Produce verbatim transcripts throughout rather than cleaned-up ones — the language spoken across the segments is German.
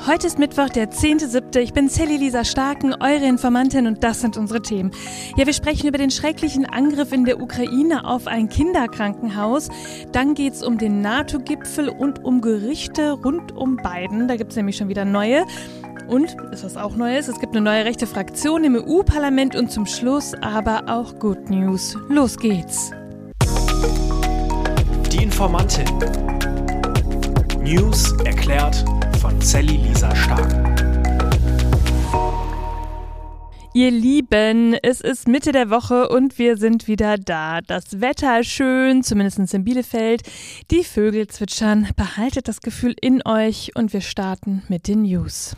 Heute ist Mittwoch, der zehnter siebter Ich bin Sally Lisa Starken, eure Informantin, und das sind unsere Themen. Ja, wir sprechen über den schrecklichen Angriff in der Ukraine auf ein Kinderkrankenhaus. Dann geht es um den NATO-Gipfel und um Gerüchte rund um Biden. Da gibt es nämlich schon wieder neue. Und, ist was auch Neues, es gibt eine neue rechte Fraktion im E U-Parlament und zum Schluss aber auch Good News. Los geht's. Die Informantin. News erklärt von Sally Lisa Starken. Ihr Lieben, es ist Mitte der Woche und wir sind wieder da. Das Wetter ist schön, zumindest in Bielefeld. Die Vögel zwitschern. Behaltet das Gefühl in euch und wir starten mit den News.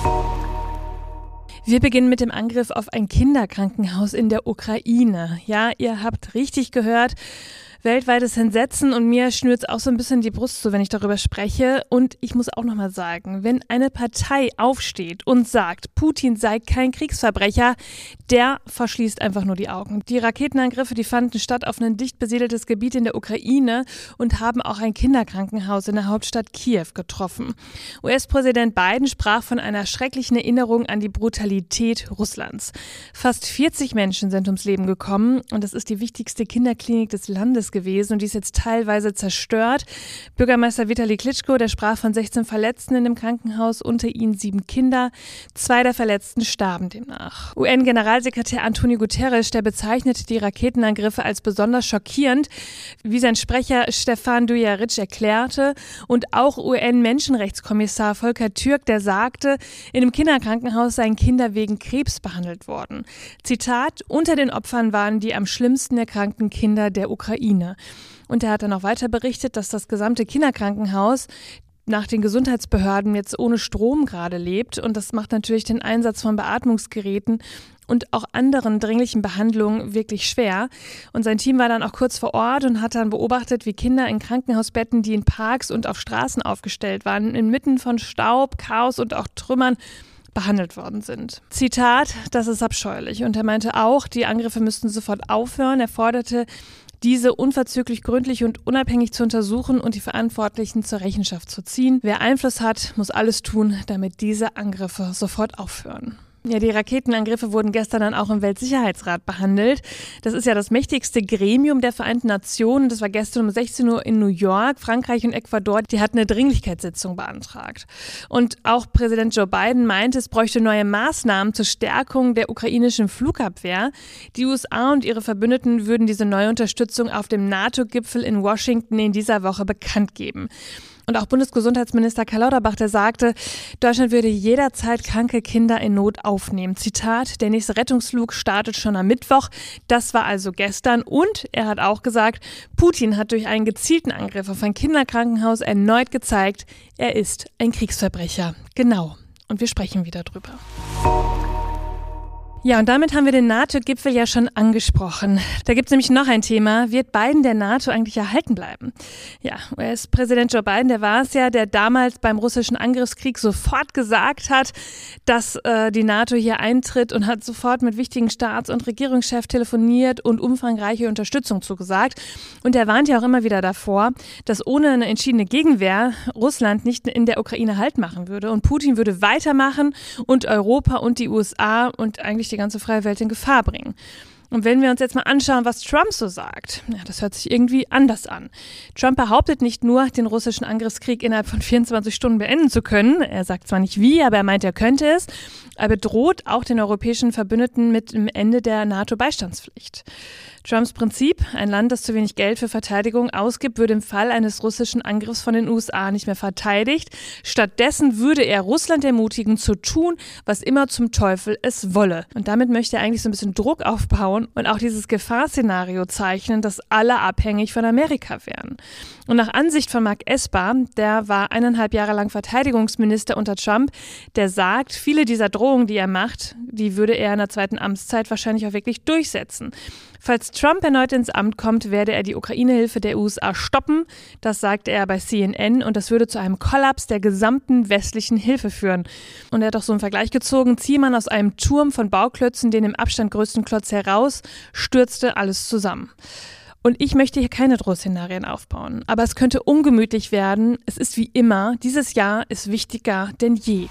Wir beginnen mit dem Angriff auf ein Kinderkrankenhaus in der Ukraine. Ja, ihr habt richtig gehört. Weltweites Entsetzen und mir schnürt es auch so ein bisschen die Brust zu, wenn ich darüber spreche. Und ich muss auch nochmal sagen, wenn eine Partei aufsteht und sagt, Putin sei kein Kriegsverbrecher, der verschließt einfach nur die Augen. Die Raketenangriffe, die fanden statt auf ein dicht besiedeltes Gebiet in der Ukraine und haben auch ein Kinderkrankenhaus in der Hauptstadt Kiew getroffen. U S-Präsident Biden sprach von einer schrecklichen Erinnerung an die Brutalität Russlands. Fast vierzig Menschen sind ums Leben gekommen und das ist die wichtigste Kinderklinik des Landes gewesen und die ist jetzt teilweise zerstört. Bürgermeister Vitali Klitschko, der sprach von sechzehn Verletzten in dem Krankenhaus, unter ihnen sieben Kinder. Zwei der Verletzten starben demnach. U N-Generalsekretär Antonio Guterres, der bezeichnete die Raketenangriffe als besonders schockierend, wie sein Sprecher Stefan Dujarric erklärte. Und auch U N-Menschenrechtskommissar Volker Türk, der sagte, in dem Kinderkrankenhaus seien Kinder wegen Krebs behandelt worden. Zitat: Unter den Opfern waren die am schlimmsten erkrankten Kinder der Ukraine. Und er hat dann auch weiter berichtet, dass das gesamte Kinderkrankenhaus nach den Gesundheitsbehörden jetzt ohne Strom gerade lebt. Und das macht natürlich den Einsatz von Beatmungsgeräten und auch anderen dringlichen Behandlungen wirklich schwer. Und sein Team war dann auch kurz vor Ort und hat dann beobachtet, wie Kinder in Krankenhausbetten, die in Parks und auf Straßen aufgestellt waren, inmitten von Staub, Chaos und auch Trümmern behandelt worden sind. Zitat: Das ist abscheulich. Und er meinte auch, die Angriffe müssten sofort aufhören. Er forderte, diese unverzüglich, gründlich und unabhängig zu untersuchen und die Verantwortlichen zur Rechenschaft zu ziehen. Wer Einfluss hat, muss alles tun, damit diese Angriffe sofort aufhören. Ja, die Raketenangriffe wurden gestern dann auch im Weltsicherheitsrat behandelt. Das ist ja das mächtigste Gremium der Vereinten Nationen. Das war gestern um sechzehn Uhr in New York. Frankreich und Ecuador, die hatten eine Dringlichkeitssitzung beantragt. Und auch Präsident Joe Biden meinte, es bräuchte neue Maßnahmen zur Stärkung der ukrainischen Flugabwehr. Die U S A und ihre Verbündeten würden diese neue Unterstützung auf dem NATO-Gipfel in Washington in dieser Woche bekannt geben. Und auch Bundesgesundheitsminister Karl Lauterbach, der sagte, Deutschland würde jederzeit kranke Kinder in Not aufnehmen. Zitat: Der nächste Rettungsflug startet schon am Mittwoch. Das war also gestern. Und er hat auch gesagt, Putin hat durch einen gezielten Angriff auf ein Kinderkrankenhaus erneut gezeigt, er ist ein Kriegsverbrecher. Genau. Und wir sprechen wieder drüber. Ja, und damit haben wir den NATO-Gipfel ja schon angesprochen. Da gibt es nämlich noch ein Thema. Wird Biden der NATO eigentlich erhalten bleiben? Ja, U S-Präsident Joe Biden, der war es ja, der damals beim russischen Angriffskrieg sofort gesagt hat, dass äh, die NATO hier eintritt und hat sofort mit wichtigen Staats- und Regierungschefs telefoniert und umfangreiche Unterstützung zugesagt. Und er warnt ja auch immer wieder davor, dass ohne eine entschiedene Gegenwehr Russland nicht in der Ukraine Halt machen würde. Und Putin würde weitermachen und Europa und die U S A und eigentlich die ganze freie Welt in Gefahr bringen. Und wenn wir uns jetzt mal anschauen, was Trump so sagt, ja, das hört sich irgendwie anders an. Trump behauptet nicht nur, den russischen Angriffskrieg innerhalb von vierundzwanzig Stunden beenden zu können. Er sagt zwar nicht wie, aber er meint, er könnte es. Er bedroht auch den europäischen Verbündeten mit dem Ende der NATO-Beistandspflicht. Trumps Prinzip, ein Land, das zu wenig Geld für Verteidigung ausgibt, würde im Fall eines russischen Angriffs von den U S A nicht mehr verteidigt. Stattdessen würde er Russland ermutigen, zu tun, was immer zum Teufel es wolle. Und damit möchte er eigentlich so ein bisschen Druck aufbauen und auch dieses Gefahrszenario zeichnen, dass alle abhängig von Amerika wären. Und nach Ansicht von Mark Esper, der war eineinhalb Jahre lang Verteidigungsminister unter Trump, der sagt, viele dieser Drohungen, die er macht, die würde er in der zweiten Amtszeit wahrscheinlich auch wirklich durchsetzen. Falls Trump erneut ins Amt kommt, werde er die Ukraine-Hilfe der U S A stoppen. Das sagte er bei C N N und das würde zu einem Kollaps der gesamten westlichen Hilfe führen. Und er hat auch so einen Vergleich gezogen, ziehe man aus einem Turm von Bauklötzen den im Abstand größten Klotz heraus, stürzte alles zusammen. Und ich möchte hier keine Drohszenarien aufbauen, aber es könnte ungemütlich werden. Es ist wie immer, dieses Jahr ist wichtiger denn je.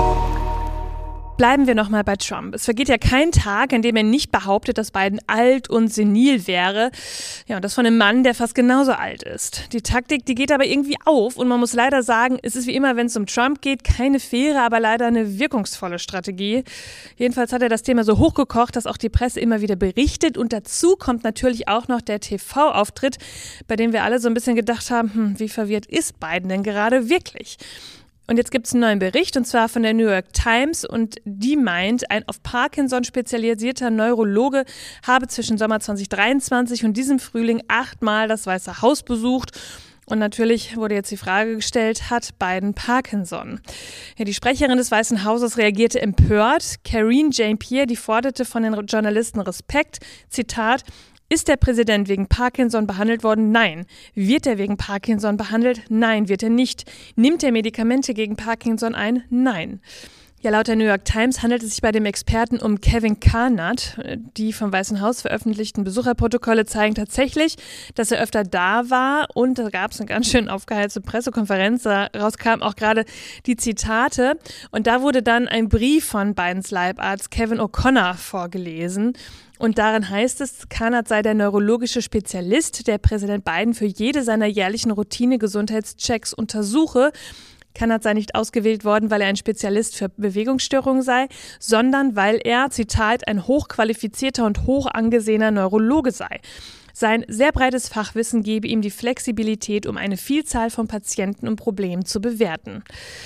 Bleiben wir nochmal bei Trump. Es vergeht ja kein Tag, an dem er nicht behauptet, dass Biden alt und senil wäre. Ja, und das von einem Mann, der fast genauso alt ist. Die Taktik, die geht aber irgendwie auf und man muss leider sagen, es ist wie immer, wenn es um Trump geht, keine faire, aber leider eine wirkungsvolle Strategie. Jedenfalls hat er das Thema so hochgekocht, dass auch die Presse immer wieder berichtet und dazu kommt natürlich auch noch der T V-Auftritt, bei dem wir alle so ein bisschen gedacht haben, hm, wie verwirrt ist Biden denn gerade wirklich? Und jetzt gibt es einen neuen Bericht, und zwar von der New York Times, und die meint, ein auf Parkinson spezialisierter Neurologe habe zwischen Sommer zwanzig dreiundzwanzig und diesem Frühling achtmal das Weiße Haus besucht. Und natürlich wurde jetzt die Frage gestellt, hat Biden Parkinson? Ja, die Sprecherin des Weißen Hauses reagierte empört. Karine Jean-Pierre, die forderte von den Journalisten Respekt. Zitat: Ist der Präsident wegen Parkinson behandelt worden? Nein. Wird er wegen Parkinson behandelt? Nein, wird er nicht. Nimmt er Medikamente gegen Parkinson ein? Nein. Ja, laut der New York Times handelt es sich bei dem Experten um Kevin Carnat. Die vom Weißen Haus veröffentlichten Besucherprotokolle zeigen tatsächlich, dass er öfter da war, und da gab es eine ganz schön aufgeheizte Pressekonferenz. Daraus kamen auch gerade die Zitate, und da wurde dann ein Brief von Bidens Leibarzt Kevin O'Connor vorgelesen. Und darin heißt es, Carnat sei der neurologische Spezialist, der Präsident Biden für jede seiner jährlichen Routine-Gesundheitschecks untersuche. Carnat sei nicht ausgewählt worden, weil er ein Spezialist für Bewegungsstörungen sei, sondern weil er, Zitat, ein hochqualifizierter und hoch angesehener Neurologe sei. Sein sehr breites Fachwissen gebe ihm die Flexibilität, um eine Vielzahl von Patienten und Problemen zu bewerten.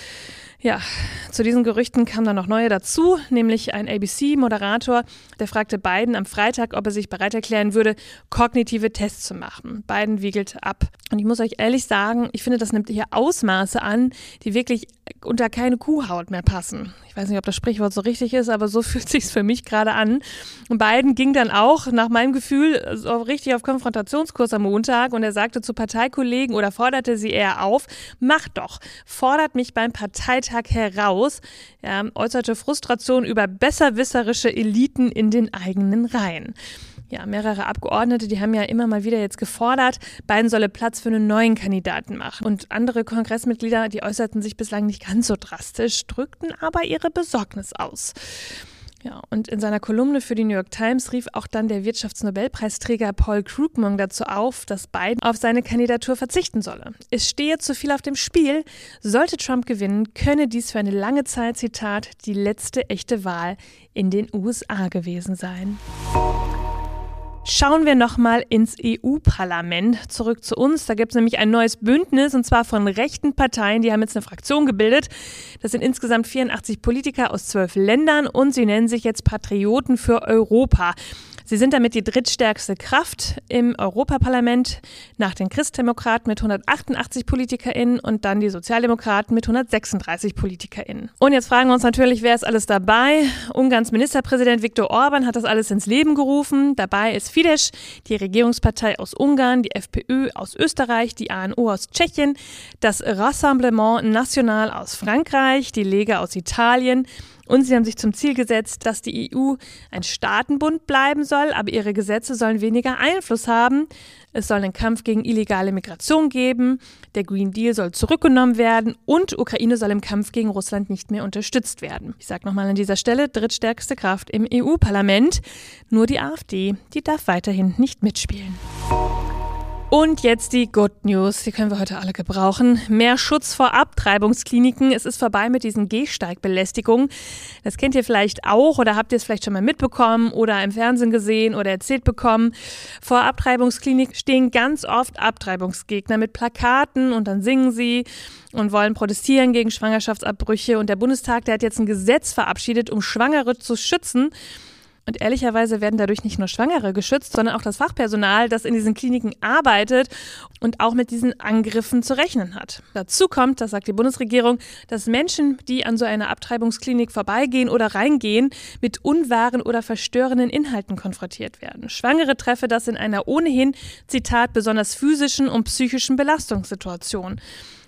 Ja, zu diesen Gerüchten kamen dann noch neue dazu, nämlich ein A B C-Moderator, der fragte Biden am Freitag, ob er sich bereit erklären würde, kognitive Tests zu machen. Biden wiegelte ab. Und ich muss euch ehrlich sagen, ich finde, das nimmt hier Ausmaße an, die wirklich unter keine Kuhhaut mehr passen. Ich weiß nicht, ob das Sprichwort so richtig ist, aber so fühlt sich's für mich gerade an. Und Biden ging dann auch, nach meinem Gefühl, so richtig auf Konfrontationskurs am Montag, und er sagte zu Parteikollegen oder forderte sie eher auf, macht doch, fordert mich beim Parteitag heraus. Er äußerte Frustration über besserwisserische Eliten in den eigenen Reihen. Ja, mehrere Abgeordnete, die haben ja immer mal wieder jetzt gefordert, Biden solle Platz für einen neuen Kandidaten machen. Und andere Kongressmitglieder, die äußerten sich bislang nicht ganz so drastisch, drückten aber ihre Besorgnis aus. Ja, und in seiner Kolumne für die New York Times rief auch dann der Wirtschaftsnobelpreisträger Paul Krugman dazu auf, dass Biden auf seine Kandidatur verzichten solle. Es stehe zu viel auf dem Spiel. Sollte Trump gewinnen, könne dies für eine lange Zeit, Zitat, die letzte echte Wahl in den U S A gewesen sein. Schauen wir nochmal ins E U-Parlament, zurück zu uns. Da gibt es nämlich ein neues Bündnis, und zwar von rechten Parteien. Die haben jetzt eine Fraktion gebildet. Das sind insgesamt vierundachtzig Politiker aus zwölf Ländern, und sie nennen sich jetzt Patrioten für Europa. Sie sind damit die drittstärkste Kraft im Europaparlament nach den Christdemokraten mit hundertachtundachtzig PolitikerInnen und dann die Sozialdemokraten mit hundertsechsunddreißig PolitikerInnen. Und jetzt fragen wir uns natürlich, wer ist alles dabei? Ungarns Ministerpräsident Viktor Orban hat das alles ins Leben gerufen. Dabei ist Fidesz, die Regierungspartei aus Ungarn, die FPÖ aus Österreich, die A N O aus Tschechien, das Rassemblement National aus Frankreich, die Lega aus Italien. Und sie haben sich zum Ziel gesetzt, dass die E U ein Staatenbund bleiben soll, aber ihre Gesetze sollen weniger Einfluss haben. Es soll einen Kampf gegen illegale Migration geben, der Green Deal soll zurückgenommen werden und Ukraine soll im Kampf gegen Russland nicht mehr unterstützt werden. Ich sage nochmal an dieser Stelle, drittstärkste Kraft im E U-Parlament. Nur die AfD, die darf weiterhin nicht mitspielen. Und jetzt die Good News, die können wir heute alle gebrauchen. Mehr Schutz vor Abtreibungskliniken. Es ist vorbei mit diesen Gehsteigbelästigungen. Das kennt ihr vielleicht auch oder habt ihr es vielleicht schon mal mitbekommen oder im Fernsehen gesehen oder erzählt bekommen. Vor Abtreibungskliniken stehen ganz oft Abtreibungsgegner mit Plakaten und dann singen sie und wollen protestieren gegen Schwangerschaftsabbrüche. Und der Bundestag, der hat jetzt ein Gesetz verabschiedet, um Schwangere zu schützen. Und ehrlicherweise werden dadurch nicht nur Schwangere geschützt, sondern auch das Fachpersonal, das in diesen Kliniken arbeitet und auch mit diesen Angriffen zu rechnen hat. Dazu kommt, das sagt die Bundesregierung, dass Menschen, die an so einer Abtreibungsklinik vorbeigehen oder reingehen, mit unwahren oder verstörenden Inhalten konfrontiert werden. Schwangere treffe das in einer ohnehin, Zitat, besonders physischen und psychischen Belastungssituation.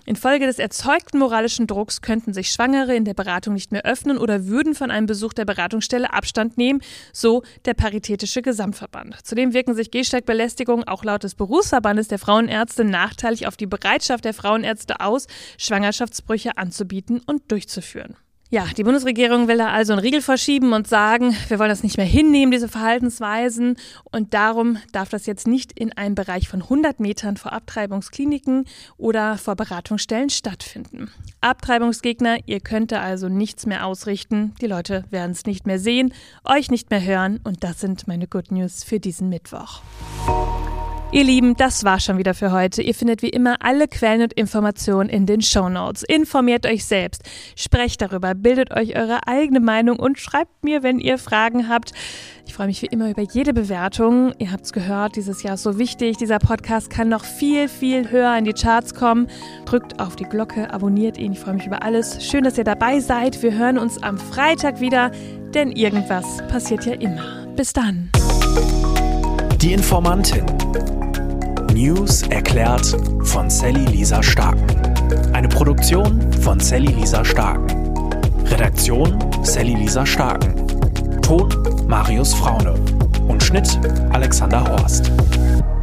Infolge des erzeugten moralischen Drucks könnten sich Schwangere in der Beratung nicht mehr öffnen oder würden von einem Besuch der Beratungsstelle Abstand nehmen, so der Paritätische Gesamtverband. Zudem wirken sich Gehsteigbelästigungen auch laut des Berufsverbandes der Frauenärzte nachteilig auf die Bereitschaft der Frauenärzte aus, Schwangerschaftsbrüche anzubieten und durchzuführen. Ja, die Bundesregierung will da also einen Riegel vorschieben und sagen, wir wollen das nicht mehr hinnehmen, diese Verhaltensweisen. Und darum darf das jetzt nicht in einem Bereich von hundert Metern vor Abtreibungskliniken oder vor Beratungsstellen stattfinden. Abtreibungsgegner, ihr könnt da also nichts mehr ausrichten. Die Leute werden es nicht mehr sehen, euch nicht mehr hören. Und das sind meine Good News für diesen Mittwoch. Ihr Lieben, das war schon wieder für heute. Ihr findet wie immer alle Quellen und Informationen in den Shownotes. Informiert euch selbst, sprecht darüber, bildet euch eure eigene Meinung und schreibt mir, wenn ihr Fragen habt. Ich freue mich wie immer über jede Bewertung. Ihr habt es gehört, dieses Jahr ist so wichtig. Dieser Podcast kann noch viel, viel höher in die Charts kommen. Drückt auf die Glocke, abonniert ihn. Ich freue mich über alles. Schön, dass ihr dabei seid. Wir hören uns am Freitag wieder, denn irgendwas passiert ja immer. Bis dann. Die Informantin. News erklärt von Sally Lisa Starken. Eine Produktion von Sally Lisa Starken. Redaktion Sally Lisa Starken. Ton Marius Fraune. Und Schnitt Alexander Horst.